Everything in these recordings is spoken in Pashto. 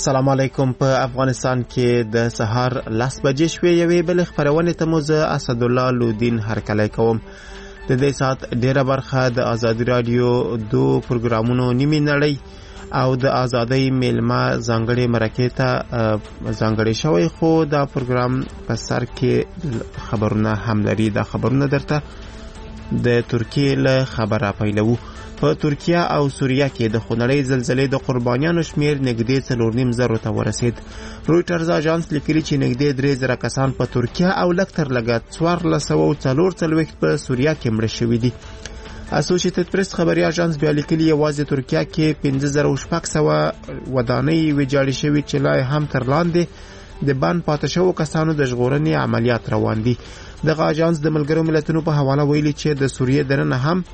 السلام علیکم. په افغانستان کې د سهار 10 بجې شوې یوې بل خبرونه ته مو زه اسد الله لودین هرکلی کوم. د دې سات ډیره برخه د ازادي رادیو دو پروګرامونو نیمه نړۍ او د ازادۍ میلمه ځانګړي مرکه ته ځانګړي شوی، خو دا پروګرام په سر کې خبرونه هم لري. دا خبرونه درته د ترکیه له خبره پیلو. په ترکیه او سوریه کې د خونړۍ زلزلې د قربانیانو شمیر نږدې 4.5 ته ورسید. رویټرز اژانس لیکلي چې نږدې 3,000 کسان په ترکیه او لږ تر لږه 1444 په سوریه کې مړه شوي دي. اسوسییټډ پریس خبري اژانس بیا لیکلي یوازې ترکیه کې 5600 ودانۍ ویجاړې شوي چې لا هم تر لاندې د بند پاتې شوو کسانو د ژغورنې عملیات روان دي. دغه اژانس د ملګرو ملتونو په حواله ویلي چې د سوریه دننه هم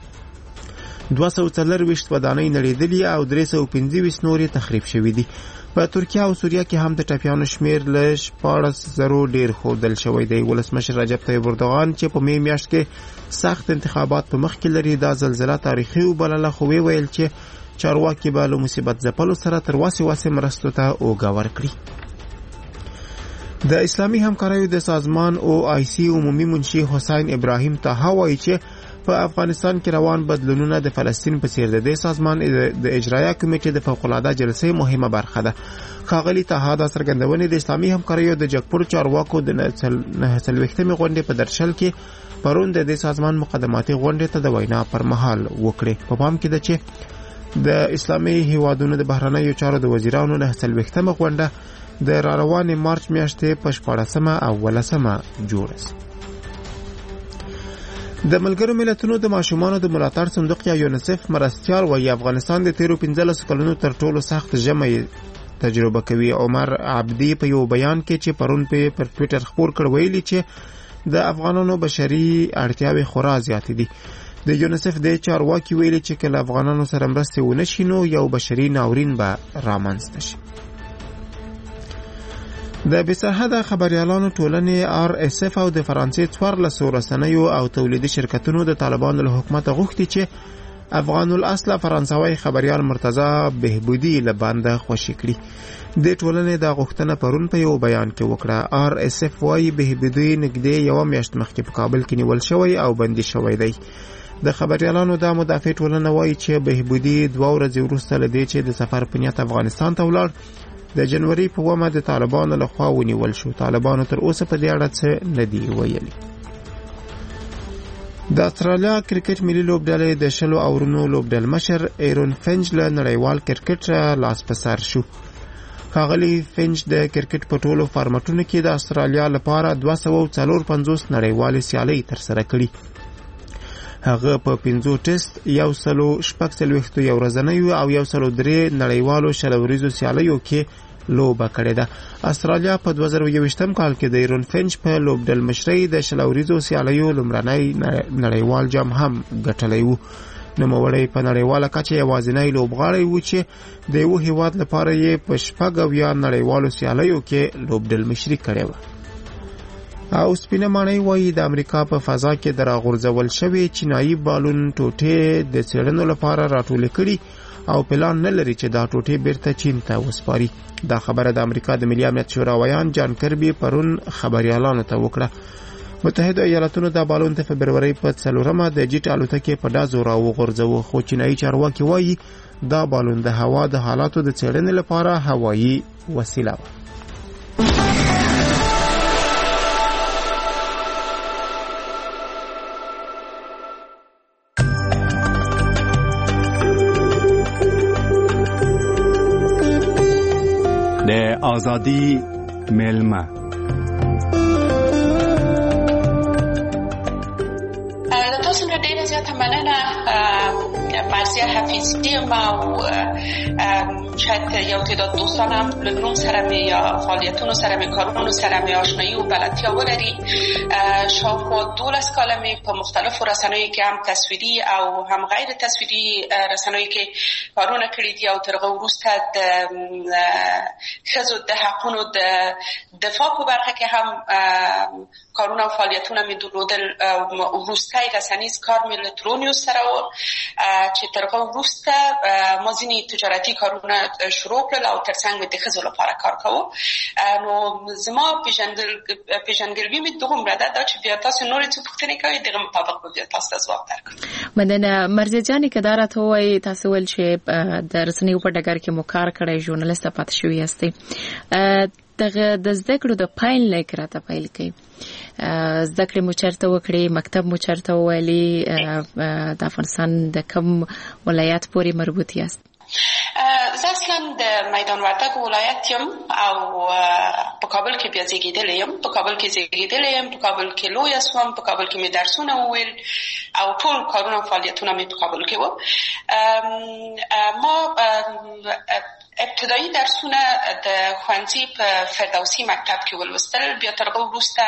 240 ودانۍ نړیدلې او 325 نورې تخریب شوې دي. په ترکیه او سوریه کې هم د ټپیانو شمیر له 14,000 ډیر ښودل شوی دی. ولسمشر رجب طیب اردوغان چې په می میاشت کې سخت انتخابات په مخ کې لري، دا زلزلہ تاریخي وبلله، خو ویل چې چارواکي به له مصیبت ځپلو سره تر واسې مرستو ته اوږه ورکړي. د اسلامي همکاریو د سازمان OIC عمومي منشي حسین ابراهیم طه وایي چې په افغانستان کې روان بدلونونه د فلسطین په څیر د سازمان د اجرایه کمیټې د فوق العاده جلسې مهمه برخه ده. ښاغلي طه دا څرګندونې د اسلامي همکاریو د جګپور چارواکو د 49مې غونډې په درشل کې پرون د سازمان مقدماتي غونډې ته د وینا پر مهال وکړي. په پام کې ده چې د اسلامي هیوادونو د بهرنیو چارو د وزیرانو 49مه غونډه د روانې مارچ میاشتې په 14مه او 18مه جوړه شي. د ملګرو ملتونو د ماشومانو د ملاتړ صندوق یا یونیسف مرستیال وایي افغانستان د تیرو 15 کلونو تر ټولو سخت ژمی تجربه کوي. عمر عبدی په یو بیان کې چې پرون پر ټویټر خپور کړ ویلي چې د افغانانو بشري اړتیاوې خورا زیاتې دي. د یونیسف د چارواکي ویلي چې کله افغانانو سره مرستې ونه شي نو یو بشري ناورین به رامنځته شي. د بېسرحده خبريالانو ټولنې RSF او د فرانسې 14 رسنیو او تولیدي شرکتونو د طالبانو له حکومت غوښتي چې افغان الاصل فرانسوي خبريال مرتضی بهبودي له بانده خوشي کړي. د ټولنې د غوښتنه پرون په یو بیان کې وکړه. RSF وايي بهبودي نږدې یو میاشت مخکې په کابل کې نیول شوی او بندي شوی دی. د خبريالانو د مدافع ټولنه وايي چې بهبودي 2 ورځې وروسته له دې چې د سفر په نیت افغانستان ته ولاړ د جنوري په 1 د طالبانو لخوا ونیول شو. طالبانو تر اوسه په دې اړه څه نه دی ویلي. د استرالیا کرکټ ملي لوبډلې د 10 اورونو لوبډل مشر ایرون فنج له نړیوال کرکټ لاس په سر شو. ښاغلي فنج د کرکټ په ټولو فارمټونو کې د استرالیا لپاره 254 نړیوالې سیالۍ ترسره کړي. هغه په 5 ټیسټ 146 یو ورځنیو او 103 نړیوالو شلوریزو سیالیو کې لوبه کړې ده. استرالیا په 2021 کال کې د ایرون فنج په لوبډل مشرۍ د شلوریزو سیالیو لومړنی نړیوال جام هم ګټلی و. نوموړی په نړیواله کچه یوازینی لوبغاړی و چې د یو هیواد لپاره یې په 6 نړیوالو سیالیو کې لوبډل مشري کړې وه. او سپینه ماڼۍ وایي د امریکا په فضا کې د راغورځول شوي چینایي بالون ټوټې د څېړنو لپاره راټولې کړي او پلان نه لري چې دا ټوټې بیرته چین ته وسپاري. دا خبره د امریکا د ملي امنیت شورا ویان جان کربي پرون خبريالانو ته وکړه. متحده ایالاتونو د بالون د فبرورۍ په 4مه د جیټ الوتکې په ډازو راوغورځوه، خو چینایي چارواکي وایي دا بالون د هوا د حالاتو د څېړنې لپاره هوایي وسیله وه. د آزادی میلمه تاسو نه ډیره زیاته مننه. مرزیه حفیظی او شاید یو تعداد دوستانم لنوم سره می یا فعالیتونو سره می کارونو سره می آشنایی و بلدتیا ولري. شاوخوا 12 کاله می په مختلفو رسنیو کې هم تصویري او هم غیر تصویري رسنیو کې کارونه کړي دي او تر هغه وروسته د ښځو د حقونو د دفاع په برخه کې هم کارونه او فعالیتونه می درلودل. وروستی رسنیز کار می له ترونیوس سره و چې تر هغه وروسته ما ځینې تجارتي کارونه شروع کړل او ترڅنګ مې د ښځو لپاره کار کوو. نو زما پیژندګلوي مې دومره ده چې بیا تاسو نورې څه پوښتنې کوئ دغه مطابق به بیا تاسو ته ځواب درکړم. مننه. مرضیه جانې که دا راته ووایي تاسو ویل چې د رسنیو په ډګر کې مو کار کړی ژورنالیسټه پاتې شوي یاستئ. دغه د زده کړو د پیل لیک راته پیل کړئ. زده کړې مو چېرته وکړې؟ مکتب مو چېرته وویلي؟ د افغانستان د کوم ولایت پورې مربوط یاست؟ زه اصلا د میدان وردګ ولایت یم او په کابل کې بیا زیږېدلی یم. په کابل کې زیږېدلی یم، په کابل کې لویه سوم، په کابل کې مې درسونه وویل او ټول کارونه او فعالیتونه مې په کابل کې وو. ما ابتدایي درسونه د ښوونځي په فردوسي مکتب کې ولوستل. بیا تر هغه وروسته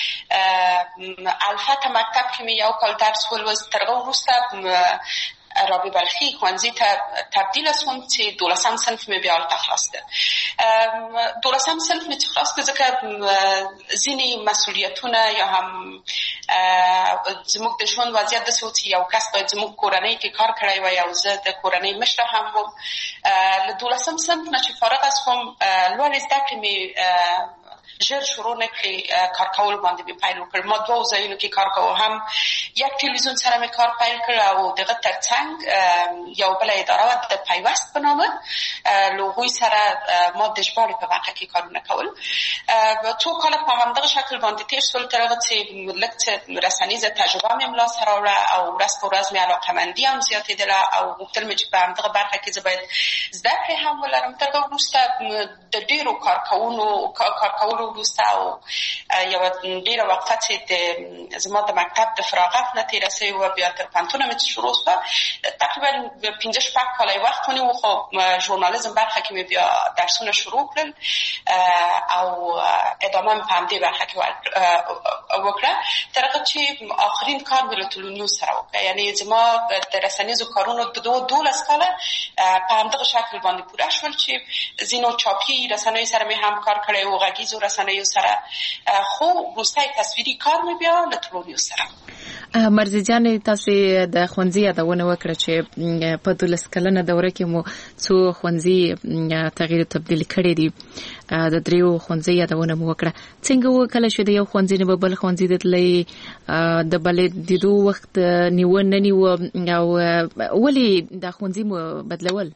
الفت مکتب کې مې یو کال درس ولوست. تر هغه وروسته رابعه بلخي ښوونځي ته تبدیل شوم چې 12 صنف مې بیا هلته خلاص کړ. 12 صنف مې چې خلاص کړ ځکه ځینې مسؤلیتونه یا هم زموږ د ژوند وضعیت داسې و چې یو کس باید زموږ کورنۍ کې کار کړی وای او زه د کورنۍ مشره هم وم. له 12 صنف نه چې فارغه شوم لوړې زده کړې مې ژر شروع نه کړې. کار کول باندې مې پیل وکړ. ما 2 ځایونو کې کار کوم، هم یک تلویزیون سره مې کار پیل کړ او دغه ترڅنګ یو بله اداره وه د پیوست په نامه، له هغوی سره ما د ژباړې په برخه کې کارونه کول. 2 کاله په همدغه شکل باندې تېر شول تر هغه چې لږ څه رسنیزه تجربه مې ملاسته راوړه او ورځ په ورځ مې علاقه‌مندي هم زیاتېدله او غوښتل مې چې په همدغه برخه کې زه باید زده کړې هم ولرم. تر هغه وروسته د ډېرو کار کولو وروسته او یوه ډېره وقفه چې زما د مکتب د فراغت نه تېره سوې وه، بیا تر پوهنتونه مې چې شروع شوه تقریبا 5-6 کاله یې وخت ونیو. خو ژورنالیزم برخه کې مې بیا درسونه شروع کړل او ادامه مې په همدې برخه کې وکړه تر هغه چې آخرین کار مې له تلونیوز سره وکړه. یعنې زما د رسنیزو کارونو 12 کاله په همدغه شکل باندې پوره شول چې ځینو چاپي رسنیو سره مې هم کار کړی و، غږیزو رسنیو سره، خو وروستی تصویري کار مې بیا له تلونیوز سره. مرضیه جانې تاسې د ښوونځي یادونه وکړه چې په 12 کلنه دوره کې مو څو ښوونځي تغییر او تبدیل کړي دي. د 3 ښوونځي یادونه مو وکړه. څنګه وکړه چې د یو ښوونځي نه بل ښوونځي ته تلئ؟ د بلې لیدو وخت نیوه نه نیوه او ولې دا ښوونځي مو بدلول؟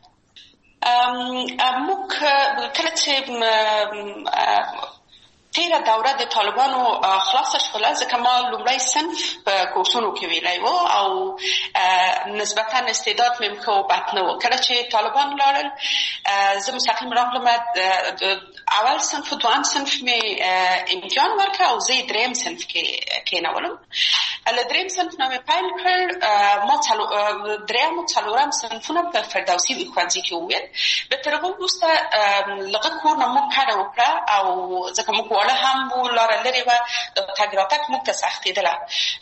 موږ کله چې تیره دوره د طالبانو خلاصه شوله، ځکه ما لومړی صنف په کورسونو کې ویلی و او نسبتا استعداد مې ښه و بد نه و. کله چې طالبان لاړل زه مستقیم راغلم، اول صنف و دویم صنف مې امتحان ورکړ او زه یې 3 صنف کې کېنولم. له 3 صنف نه مې پیل کړ. ما 3 و 4 صنفونه په فردوسي ښوونځي کې وویل. بیا تر هغه وروسته لږه کور نه موږ کډه وکړه او ځکه موږ واړه هم وو، لاره لرې وه، تګ راتګ موږ ته سختېدله.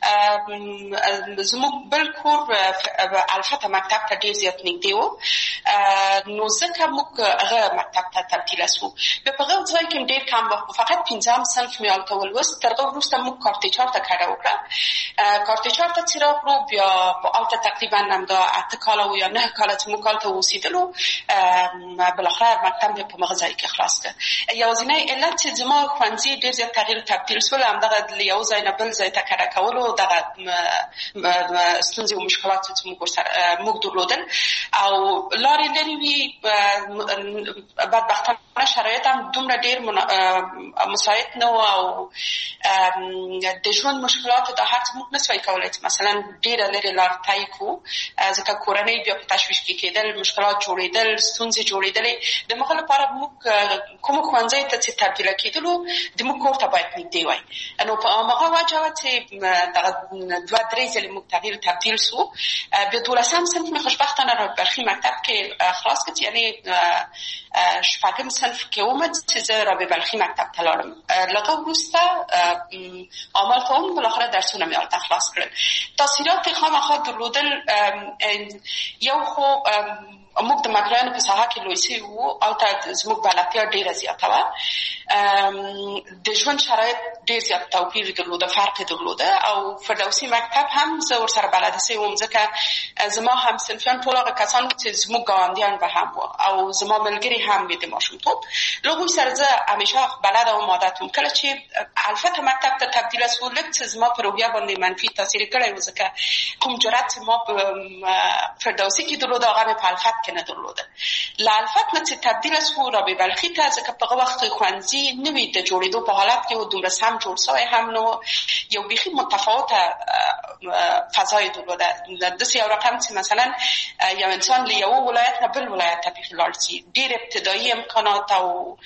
زموږ بل کور الفته مکتب ته ډېر زیات نږدې و، نو ځکه موږ هغه مکتب ته تبدیله سو. بیا په هغه ځای کې ډېر کم وخت، فقط 5 صنف مې هلته ولوست. تر هغه وروسته موږ کارتیچار ته کډه وکړه. کارتیچار ته چې راغلو بیا هلته تقریبا همدا 8 کاله یا 9 کاله چې موږ هلته اوسېدلو، بالاخره مکتب مې په هغه ځای کې خلاص کړ. یوازینی علت چې زما ښوونځي ډېر زیات تغییر تبدیل شول همدغه له یو ځای نه بل ځای ته کډه کولو دغه ستونزې او مشکلات چې موږ درلودل او لارې لرې وي. بدبختانه شرایط هم دومره ډېر مساعد نه و او د ژوند مشکلاتو دا هر څه موږ نسوای کولی چې مثلا ډېره لرې لار طی کړو، ځکه کورنۍ بیا په تشویش کې کېدل، مشکلات جوړېدل، ستونزې جوړېدلې. د هغه لپاره موږ کومو ښوونځیو ته چې تبدیله کېدلو د موږ کور ته باید نږدې وای. نو په هماغه وجه وه چې دغه 2-3 ځلې موږ تغییر تبدیل سو. بیا 12 صنف مې خوشبختانه رابعه بلخي مکتب کې خلاص کړ، یعنې 6 صنف کې وم چې زه رابعه بلخي مکتب ته لاړم. له هغه وروسته عمل کوم، بالاخره درسونه مې هلته خلاص کړل. تاثیرات خامخا درلودل، یو خو موږ د مګرانو په ساحه کې لوی سوي وو، هلته زموږ بلدتیا ډېره زیاته وه. د ژوند شرایط ډیر زیات توپیر درلوده، فرق درلوده. او فردوسي مکتب هم زه ورسره بلده سوم، ځکه زما هم صنفیان ټول هغه کسان چې زموږ ګاونډیان به هم او زما ملګري هم د ماشومتوب له هغوی سره زه همیشه بلده وم، عادت وم. کله چې البته مکتب ته تبدیله سو، لږ څه زما په روحیه باندې منفي تاثیر کړی و، ځکه کوم جرأت چې ما په فردوسي کې درلوده هغه مې په الفت کې نه درلوده. له الفت نه چې تبدیله سو رابعه بلخي ته، ځکه په هغه وخت ښوونځي نوي د جوړېدو په حالت کې و، دومره سم جوړ سوی هم نه و، یو بیخي متفاوته فضای درلوده. داسې یو رقم چې مثلا یو انسان له یو ولایت نه بل ولایت ته بیخي لاړ شي، ډېر ابتدایي امکانات او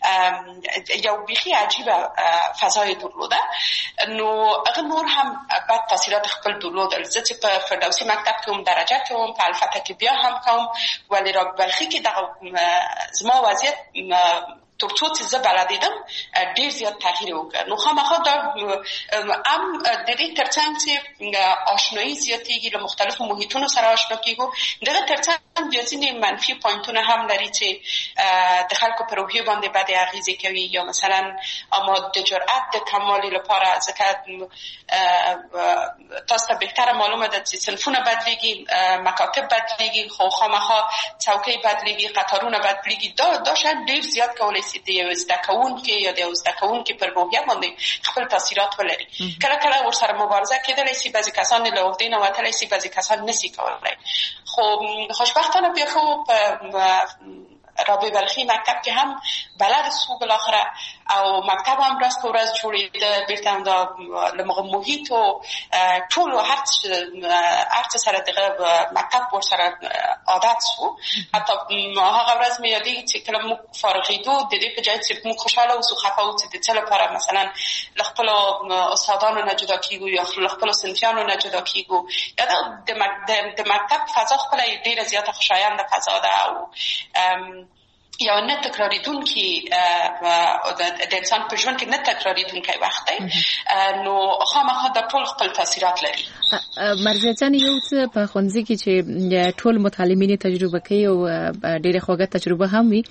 یو بیخي عجیبه فضای درلوده. نو هغه نور هم بد تاثیرات خپل درلودل. زه چې په فردوسي مکتب کې هم درجه کوم، په الفته کې بیا هم کوم، ولی رابعه بلخي کې دغه زما وضعیت تر څو چې زه بلدیدم ډېر زیات تغییر وکړ. نو خامخا دا هم د دې ترڅنګ چې آشنایي زیاتېږي، له مختلفو محیطونو سره آشنا کېږو، دغه ترڅنګ بیا ځینې منفي پوینټونه هم لري چې د خلکو په روحیې باندې بدې اغېزې کوي، یا مثلا اما د جرأت د کموالي لپاره، ځکه تاسو ته بهتره معلومه ده چې صنفونه بدلېږي، مکاتب بدلېږي، خو خامخا څوکۍ بدلېږي، قطارونه بدلېږي. دا شاید ډېر زیات کولی شي د یو زده کوونکي یا د یو زده کوونکي پر روحیه باندې خپل تاثیرات ولري. کله کله ورسره مبارزه کېدلی شي، بعضې کسان له عهدې نه وتلی شي، بعضې کسان نشي کولی. خو خوشبختانه بیا خو په رابعه بلخي مکتب کې هم بلد سو بالاخره، او مکتب هم ورځ په ورځ جوړېده. بېرته هم دا له محیط و ټولو هر څه سره دغه مکتب ورسره عادت سو. حتی هغه ورځ مې یادېږي چې کله موږ فارغېدو، د دې په جای چې موږ خوشحاله اوسو، خفه اوسو د څه لپاره مثلا له خپلو استادانو نه جدا کېږو یا له خپلو صنفیانو نه جدا کېږو، یا د مکتب فضا خپله ډېره زیاته خوشاینده فضا ده او یو نه تکراریدونکي د انسان په ژوند کې نه تکراریدونکی وخت دی. نو خامخا دا ټول خپل تاثیرات لري. مرضیه جان، یو څه په ښوونځي کې چې ټول متعلمین تجربه کوي او ډېره خوږه تجربه هم وي،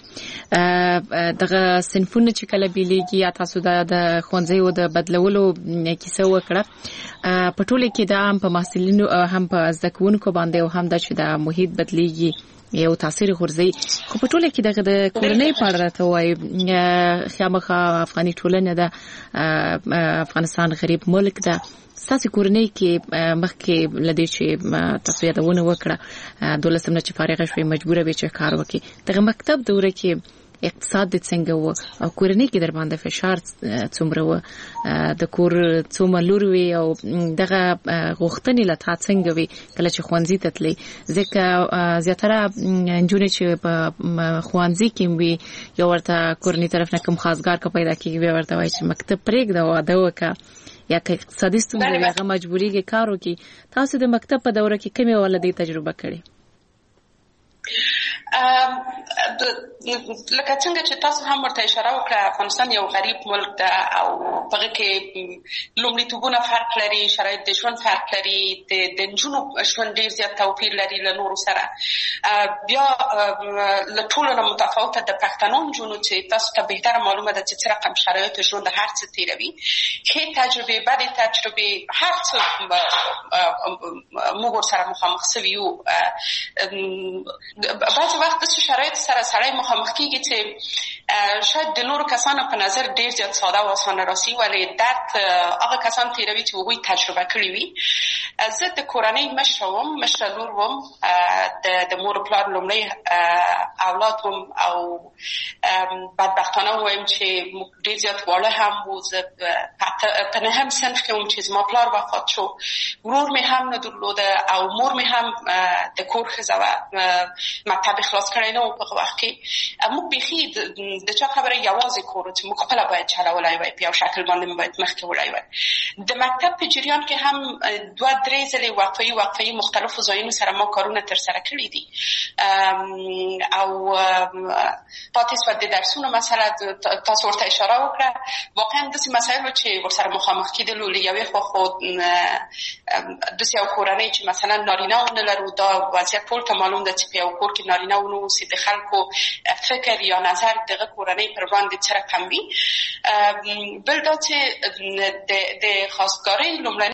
دغه صنفونه چې کله بیلیږي، یا تاسو د ښوونځیو د بدلولو کیسه وکړه، په ټوله کې دا هم په محصلینو هم په زده کوونکو باندې او هم دا چې د محیط بدلیږي یو تاثیر غورځي. خو په ټوله کې دغه د کورنۍ په اړه راته وایي، خامخا افغاني ټولنه ده، افغانستان غریب ملک ده. ستاسې کورنۍ کې مخکې له دې چې تاسو یادونه وکړه 12 نه چې فارغه شوې مجبوره وې چې کار وکړي، دغه مکتب دوره کې اقتصاد د څنګه و او کورنۍ کې در باندې فشار څومره و، د کور څومره لور وي او دغه غوښتنې له تا څنګه وي کله چې ښوونځي ته تلې؟ ځکه زیاتره نجونې چې په ښوونځي کې وي، یو ورته کورنۍ طرف نه کوم خاصګار که پیدا کېږي، بیا ورته وایي چې مکتب پرېږده، واده وکړه، یا که اقتصادي ستونزې وي هغه مجبورېږي کار وکړي. تاسو د مکتب په دوره کې کومې ولدې تجربه کړې؟ لکه څنګه چې تاسو هم ورته اشاره وکړه، افغانستان یو غریب ملک ده او په هغه کې لومړیتوبونه فرق لري، شرایط د ژوند فرق لري، د نجونو ژوند ډېر زیات توپیر لري له نورو سره. بیا له ټولو نه متفاوته د پښتنو نجونو چې تاسو ته بهتره معلومه ده چې څه رقم شرایط ژوند هر څه تېروي، ښې تجربې، بدې تجربې، هر څه موږ ورسره مخامخ سوي یو. بعضې وخت داسې شرایط سره سړی مخامخ کېږي چې شاید د نورو کسانو په نظر ډېر زیات ساده او اسانه راسي، ولې درد هغه کسان تېروي چې هغوی تجربه کړي وي. زه د کورنۍ مشره وم، مشره لور وم، د مور پلار لومړی اولاد وم او بدبختانه ووایم چې موږ ډېر زیات واړه هم وو. زه په نهم صنف کې وم چې زما پلار وفات شو، ورور مې هم نه درلوده او مور مې هم د کور ښځه وه، مکتب خلاص کړی نه و په هغه وخت کې. موږ بیخي د چا خبره یوازې کور چې موږ خپله باید چلولی وای، په یو شکل باندې مو باید مخکې وړی وای. د مکتب په جریان کې هم 2-3 ډېرې ځلې وقفي مختلفو ځایونو سره ما کارونه تر سره کړي دي او پاتې سو د درسونو مسله تاسو ورته اشاره وکړه واقعا داسې مسایل چې ورسره مخامخ کېدلو له یوې خوا داسې یو کورنۍ چې مثلا نارینه ونه لرو دا وضعیت ټول ته معلوم ده چې په یو کور کې نارینه ونه اوسي د خلکو فکر یا نظر دغه کورنۍ پر وړاندې څه رقم وي بل دا چې د خواستګارۍ لومړنۍ